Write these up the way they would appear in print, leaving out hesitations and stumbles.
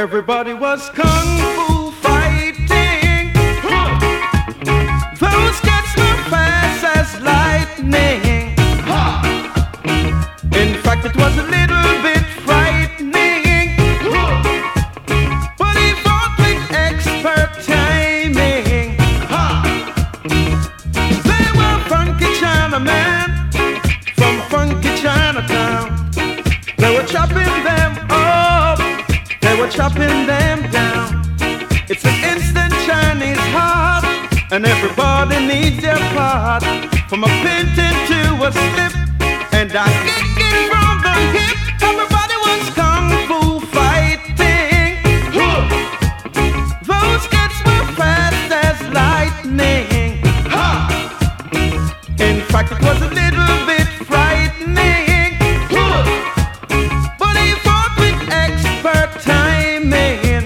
Everybody was kung fu fighting. Those cats were fast as lightning. In fact, it was a little bit frightening, but he fought with expert timing. They were funky Chinamen from funky Chinatown. They were chopping them up, they were chopping them down. It's an instant Chinese heart, and everybody needs their part. From a painting to a slip, and I kick it from the hip. Everybody was kung fu fighting. Those cats were fast as lightning. In fact, it was a little bit frightening, but he fought with expert timing.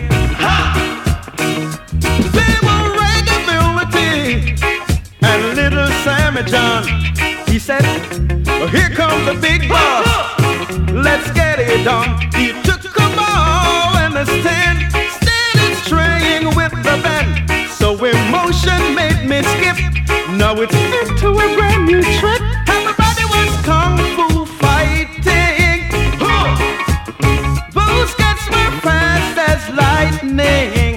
They were Regability and Little Sammy John. He said, well, here comes the big boss, let's get it on. He took a ball and a stand, started straying with the band. So emotion made me skip, now it's into a brand new trick. Everybody was kung fu fighting. Those cats were fast as lightning.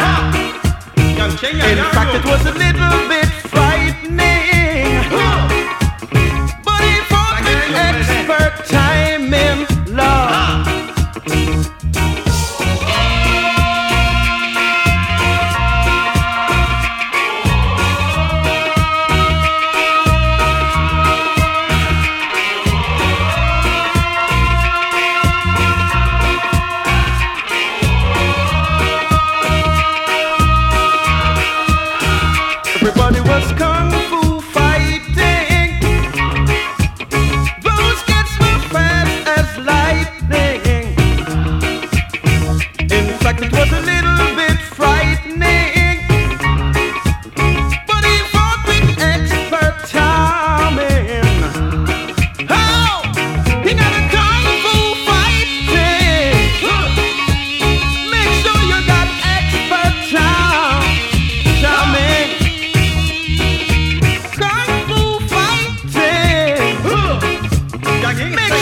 In fact, it was a little bit frightening, but he fought with expert timing, love. Everybody was kung fu fighting. Those cats were fast as lightning. In fact, it was a little bit frightening, but he fought with expert timing. Oh, he got a kung fu fighting. Make sure you got expert timing. Kung fu fighting. Make